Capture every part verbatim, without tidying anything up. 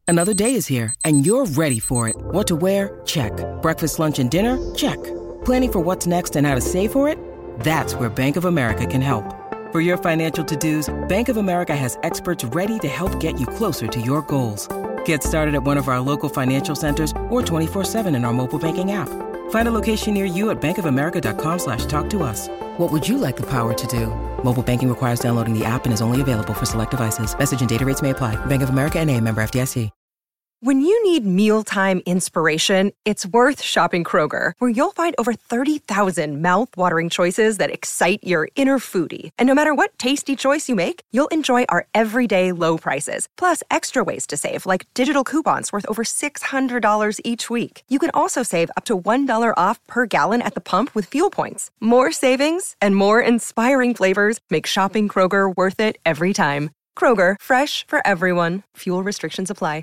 Another day is here, and you're ready for it. What to wear? Check. Breakfast, lunch, and dinner? Check. Planning for what's next and how to save for it? That's where Bank of America can help. For your financial to-dos, Bank of America has experts ready to help get you closer to your goals. Get started at one of our local financial centers or twenty-four seven in our mobile banking app. Find a location near you at bankofamerica.com slash talk to us. What would you like the power to do? Mobile banking requires downloading the app and is only available for select devices. Message and data rates may apply. Bank of America N A, member F D I C. When you need mealtime inspiration, it's worth shopping Kroger, where you'll find over thirty thousand mouth-watering choices that excite your inner foodie. And no matter what tasty choice you make, you'll enjoy our everyday low prices, plus extra ways to save, like digital coupons worth over six hundred dollars each week. You can also save up to one dollar off per gallon at the pump with fuel points. More savings and more inspiring flavors make shopping Kroger worth it every time. Kroger, fresh for everyone. Fuel restrictions apply.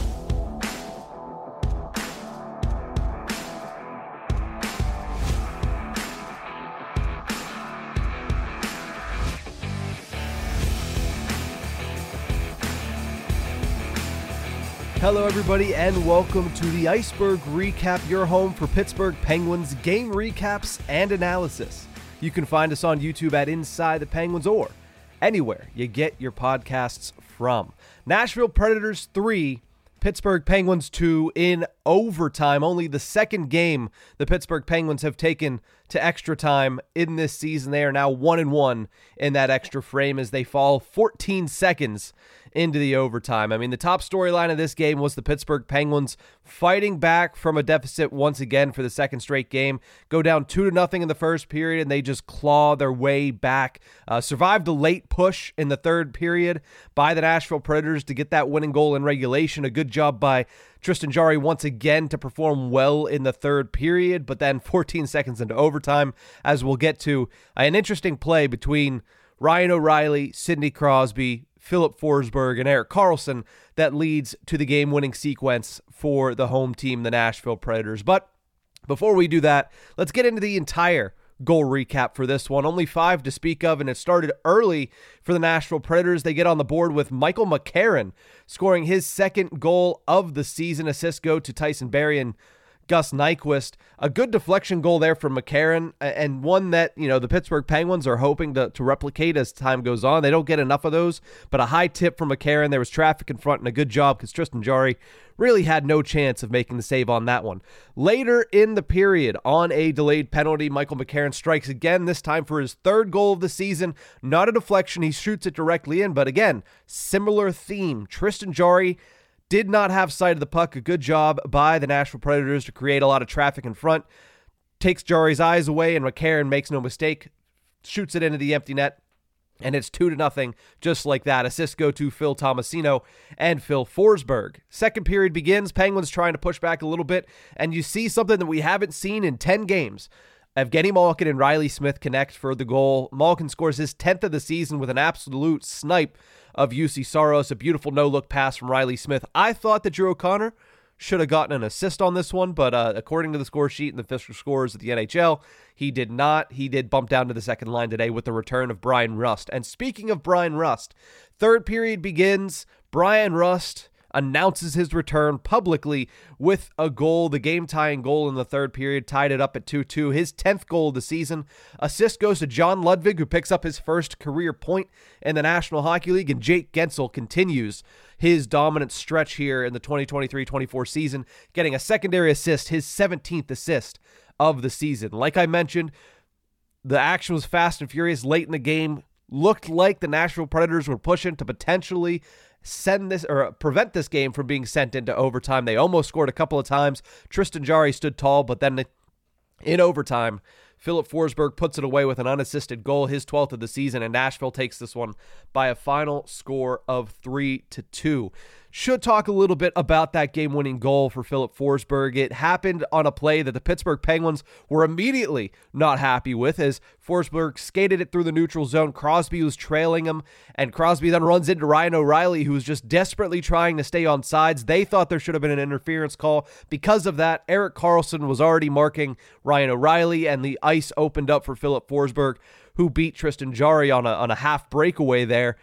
Hello, everybody, and welcome to the Iceberg Recap, your home for Pittsburgh Penguins game recaps and analysis. You can find us on YouTube at Inside the Penguins or anywhere you get your podcasts from. Nashville Predators three, Pittsburgh Penguins two in overtime. Only the second game the Pittsburgh Penguins have taken to extra time in this season. They are now one and one in that extra frame as they fall fourteen seconds into the overtime. I mean, the top storyline of this game was the Pittsburgh Penguins fighting back from a deficit once again for the second straight game. Go down two to nothing in the first period, and they just claw their way back. Uh, survived a late push in the third period by the Nashville Predators to get that winning goal in regulation. A good job by Tristan Jarry once again to perform well in the third period, but then fourteen seconds into overtime, as we'll get to, an interesting play between Ryan O'Reilly, Sidney Crosby, Philip Forsberg, and Erik Karlsson that leads to the game-winning sequence for the home team, the Nashville Predators. But before we do that, let's get into the entire goal recap for this one. Only five to speak of, and it started early for the Nashville Predators. They get on the board with Michael McCarron scoring his second goal of the season. Assists go to Tyson Barrie and Gus Nyquist. A good deflection goal there from McCarron, and one that, you know, the Pittsburgh Penguins are hoping to, to replicate as time goes on. They don't get enough of those, but a high tip from McCarron. There was traffic in front, and a good job because Tristan Jarry really had no chance of making the save on that one. Later in the period, on a delayed penalty, Michael McCarron strikes again, this time for his third goal of the season. Not a deflection. He shoots it directly in, but again, similar theme. Tristan Jarry did not have sight of the puck. A good job by the Nashville Predators to create a lot of traffic in front. Takes Jarry's eyes away, and McCarron makes no mistake. Shoots it into the empty net, and it's two to nothing, just like that. Assists go to Phil Tomasino and Phil Forsberg. Second period begins. Penguins trying to push back a little bit, and you see something that we haven't seen in ten games. Evgeny Malkin and Riley Smith connect for the goal. Malkin scores his tenth of the season with an absolute snipe of U C Saros. A beautiful no-look pass from Riley Smith. I thought that Drew O'Connor should have gotten an assist on this one, but uh, according to the score sheet and the official scores of the N H L, he did not. He did bump down to the second line today with the return of Brian Rust. And speaking of Brian Rust, third period begins. Brian Rust announces his return publicly with a goal. The game-tying goal in the third period tied it up at two two. His tenth goal of the season. Assist goes to John Ludvig, who picks up his first career point in the National Hockey League, and Jake Gensel continues his dominant stretch here in the twenty twenty-three twenty-four season, getting a secondary assist, his seventeenth assist of the season. Like I mentioned, the action was fast and furious late in the game. Looked like the Nashville Predators were pushing to potentially send this or prevent this game from being sent into overtime. They almost scored a couple of times. Tristan Jarry stood tall, but then in overtime, Philip Forsberg puts it away with an unassisted goal, his twelfth of the season, and Nashville takes this one by a final score of three to two. Should talk a little bit about that game-winning goal for Philip Forsberg. It happened on a play that the Pittsburgh Penguins were immediately not happy with, as Forsberg skated it through the neutral zone. Crosby was trailing him, and Crosby then runs into Ryan O'Reilly, who was just desperately trying to stay on sides. They thought there should have been an interference call. Because of that, Erik Karlsson was already marking Ryan O'Reilly, and the ice opened up for Philip Forsberg, who beat Tristan Jarry on a, on a half breakaway there.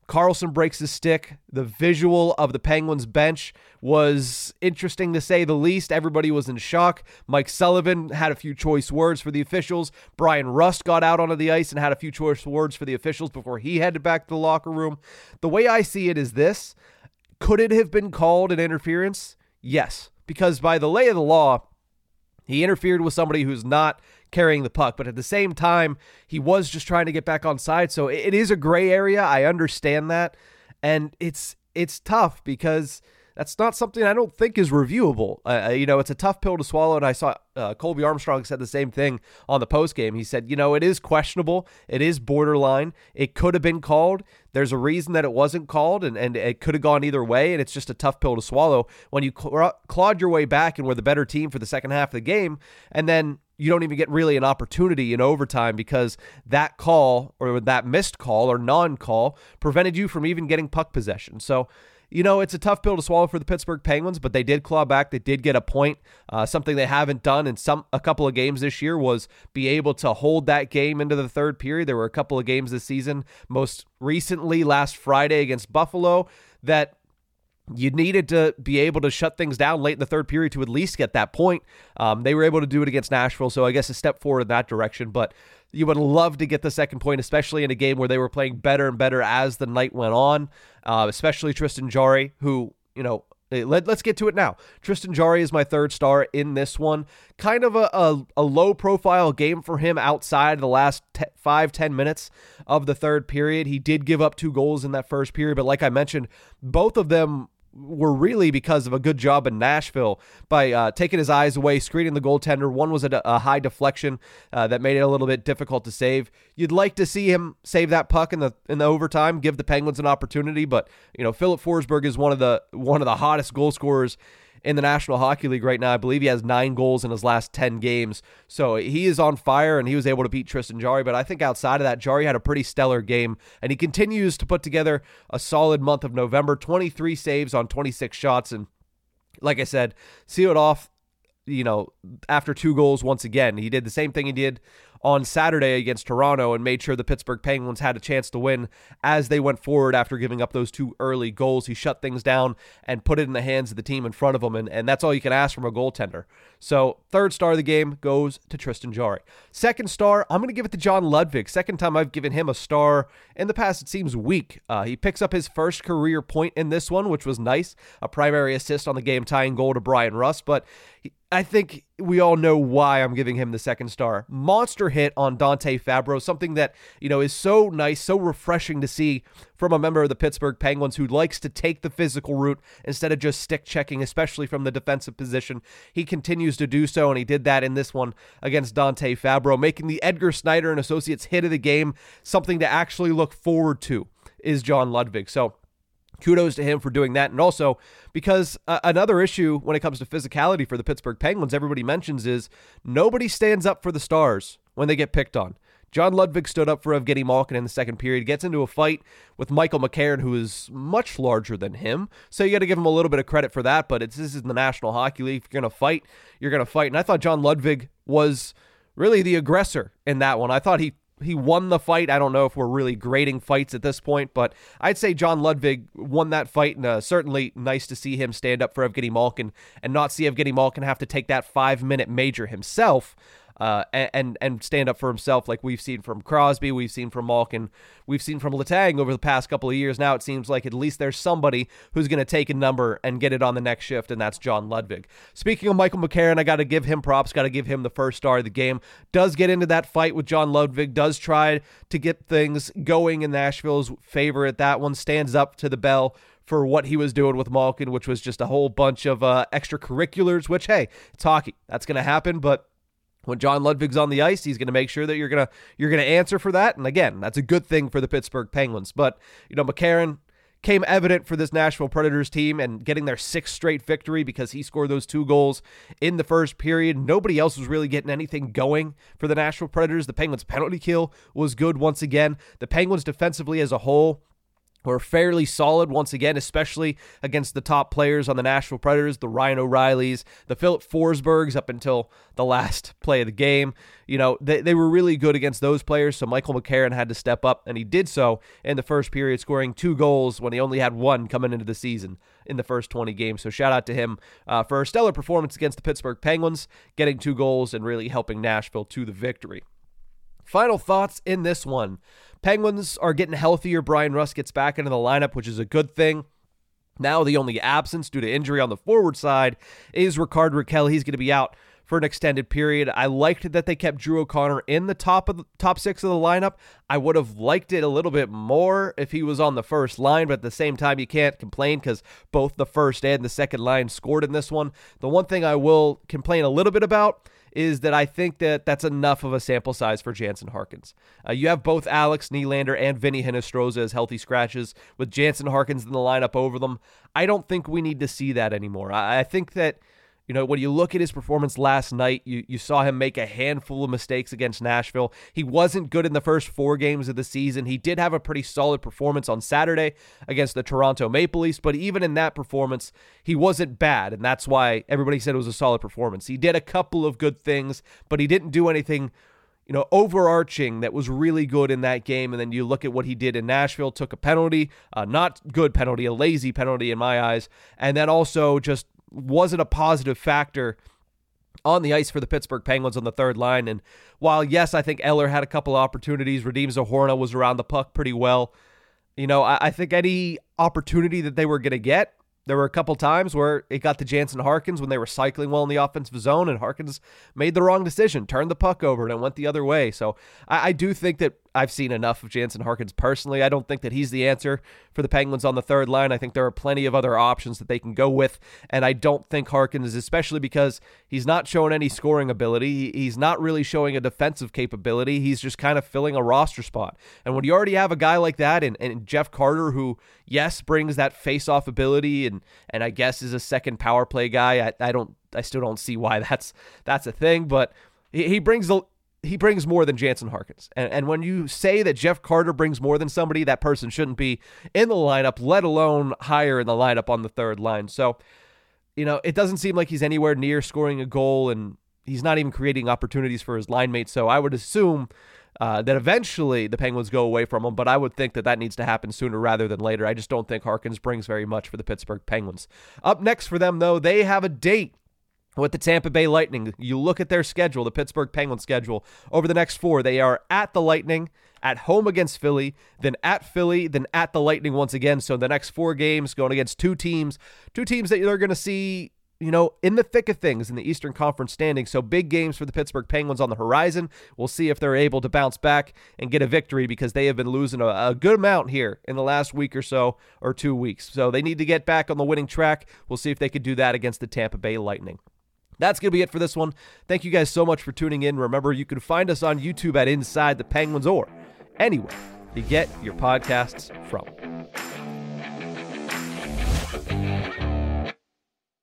Carlson breaks his stick. The visual of the Penguins bench was interesting to say the least. Everybody was in shock. Mike Sullivan had a few choice words for the officials. Brian Rust got out onto the ice and had a few choice words for the officials before he headed back to the locker room. The way I see it is this. Could it have been called an interference? Yes, because by the lay of the law, he interfered with somebody who's not carrying the puck, but at the same time, he was just trying to get back on side. So it is a gray area. I understand that. And it's it's tough because that's not something I don't think is reviewable. Uh, you know, it's a tough pill to swallow. And I saw uh, Colby Armstrong said the same thing on the postgame. He said, you know, it is questionable. It is borderline. It could have been called. There's a reason that it wasn't called, and, and it could have gone either way. And it's just a tough pill to swallow when you cl- clawed your way back and were the better team for the second half of the game. And then you don't even get really an opportunity in overtime because that call or that missed call or non-call prevented you from even getting puck possession. So, you know, it's a tough pill to swallow for the Pittsburgh Penguins, but they did claw back. They did get a point. Uh, something they haven't done in some a couple of games this year was be able to hold that game into the third period. There were a couple of games this season, most recently last Friday against Buffalo, that you needed to be able to shut things down late in the third period to at least get that point. Um, they were able to do it against Nashville, so I guess a step forward in that direction. But you would love to get the second point, especially in a game where they were playing better and better as the night went on, uh, especially Tristan Jarry, who, you know, let, let's get to it now. Tristan Jarry is my third star in this one. Kind of a, a, a low-profile game for him outside the last te- five, ten minutes of the third period. He did give up two goals in that first period, but like I mentioned, both of them were really because of a good job in Nashville by uh, taking his eyes away, screening the goaltender. One was a, a high deflection uh, that made it a little bit difficult to save. You'd like to see him save that puck in the in the overtime, give the Penguins an opportunity, but you know, Philip Forsberg is one of the one of the hottest goal scorers in the National Hockey League right now. I believe he has nine goals in his last ten games. So he is on fire, and he was able to beat Tristan Jarry. But I think outside of that, Jarry had a pretty stellar game, and he continues to put together a solid month of November. twenty-three saves on twenty-six shots, and like I said, sealed off, you know, after two goals once again. He did the same thing he did on Saturday against Toronto and made sure the Pittsburgh Penguins had a chance to win as they went forward after giving up those two early goals. He shut things down and put it in the hands of the team in front of him, and, and that's all you can ask from a goaltender. So third star of the game goes to Tristan Jarry. Second star, I'm going to give it to John Ludvig. Second time I've given him a star in the past, it seems weak. Uh, he picks up his first career point in this one, which was nice. A primary assist on the game-tying goal to Brian Rust, but he, I think we all know why I'm giving him the second star. Monster hit on Dante Fabro, something that, you know, is so nice, so refreshing to see from a member of the Pittsburgh Penguins who likes to take the physical route instead of just stick checking, especially from the defensive position. He continues to do so, and he did that in this one against Dante Fabro, making the Edgar Snyder and Associates hit of the game something to actually look forward to is John Ludvig. So kudos to him for doing that. And also because uh, another issue when it comes to physicality for the Pittsburgh Penguins, everybody mentions, is nobody stands up for the stars when they get picked on. John Ludvig stood up for Evgeny Malkin in the second period, gets into a fight with Michael McCarron, who is much larger than him. So you got to give him a little bit of credit for that, but it's, this is the National Hockey League. If you're going to fight, you're going to fight. And I thought John Ludvig was really the aggressor in that one. I thought he He won the fight. I don't know if we're really grading fights at this point, but I'd say John Ludvig won that fight, and uh, certainly nice to see him stand up for Evgeny Malkin and not see Evgeny Malkin have to take that five-minute major himself uh, and and stand up for himself like we've seen from Crosby, we've seen from Malkin, we've seen from Letang over the past couple of years. Now it seems like at least there's somebody who's going to take a number and get it on the next shift, and that's John Ludvig. Speaking of Michael McCarron, I got to give him props, got to give him the first star of the game. Does get into that fight with John Ludvig, does try to get things going in Nashville's favor at that one, stands up to the bell for what he was doing with Malkin, which was just a whole bunch of uh, extracurriculars, which, hey, it's hockey. That's going to happen, but when John Ludvig's on the ice, he's going to make sure that you're going to you're going to answer for that. And again, that's a good thing for the Pittsburgh Penguins. But, you know, McCarron came evident for this Nashville Predators team and getting their sixth straight victory because he scored those two goals in the first period. Nobody else was really getting anything going for the Nashville Predators. The Penguins' penalty kill was good once again. The Penguins defensively as a whole were fairly solid once again, especially against the top players on the Nashville Predators, the Ryan O'Reillys, the Philip Forsbergs up until the last play of the game. You know, they, they were really good against those players, so Michael McCarron had to step up, and he did so in the first period, scoring two goals when he only had one coming into the season in the first twenty games. So shout out to him uh, for a stellar performance against the Pittsburgh Penguins, getting two goals and really helping Nashville to the victory. Final thoughts in this one. Penguins are getting healthier. Brian Rust gets back into the lineup, which is a good thing. Now the only absence due to injury on the forward side is Rickard Rakell. He's going to be out for an extended period. I liked that they kept Drew O'Connor in the top of the top six of the lineup. I would have liked it a little bit more if he was on the first line, but at the same time, you can't complain because both the first and the second line scored in this one. The one thing I will complain a little bit about is that I think that that's enough of a sample size for Jansen Harkins. Uh, you have both Alex Nylander and Vinny Hinostroza as healthy scratches, with Jansen Harkins in the lineup over them. I don't think we need to see that anymore. I, I think that, you know, when you look at his performance last night, you, you saw him make a handful of mistakes against Nashville. He wasn't good in the first four games of the season. He did have a pretty solid performance on Saturday against the Toronto Maple Leafs, but even in that performance, he wasn't bad, and that's why everybody said it was a solid performance. He did a couple of good things, but he didn't do anything, you know, overarching that was really good in that game. And then you look at what he did in Nashville, took a penalty, a not good penalty, a lazy penalty in my eyes, and then also just wasn't a positive factor on the ice for the Pittsburgh Penguins on the third line. And while, yes, I think Eller had a couple of opportunities, Radim Zohorna was around the puck pretty well. You know, I, I think any opportunity that they were going to get, there were a couple times where it got to Jansen Harkins when they were cycling well in the offensive zone, and Harkins made the wrong decision, turned the puck over, and it went the other way. So I, I do think that I've seen enough of Jansen Harkins personally. I don't think that he's the answer for the Penguins on the third line. I think there are plenty of other options that they can go with, and I don't think Harkins, especially because he's not showing any scoring ability. He's not really showing a defensive capability. He's just kind of filling a roster spot. And when you already have a guy like that, and, and Jeff Carter, who, yes, brings that face-off ability, and and I guess is a second power play guy, I, I don't, I still don't see why that's that's a thing, but he, he brings the He brings more than Jansen Harkins. And, and when you say that Jeff Carter brings more than somebody, that person shouldn't be in the lineup, let alone higher in the lineup on the third line. So, you know, it doesn't seem like he's anywhere near scoring a goal, and he's not even creating opportunities for his line mates. So I would assume uh, that eventually the Penguins go away from him, but I would think that that needs to happen sooner rather than later. I just don't think Harkins brings very much for the Pittsburgh Penguins. Up next for them, though, they have a date with the Tampa Bay Lightning. You look at their schedule, the Pittsburgh Penguins schedule, over the next four. They are at the Lightning, at home against Philly, then at Philly, then at the Lightning once again. So the next four games going against two teams, two teams that you're going to see, you know, in the thick of things in the Eastern Conference standings. So big games for the Pittsburgh Penguins on the horizon. We'll see if they're able to bounce back and get a victory, because they have been losing a, a good amount here in the last week or so, or two weeks. So they need to get back on the winning track. We'll see if they could do that against the Tampa Bay Lightning. That's going to be it for this one. Thank you guys so much for tuning in. Remember, you can find us on YouTube at Inside the Penguins, or anywhere you get your podcasts from.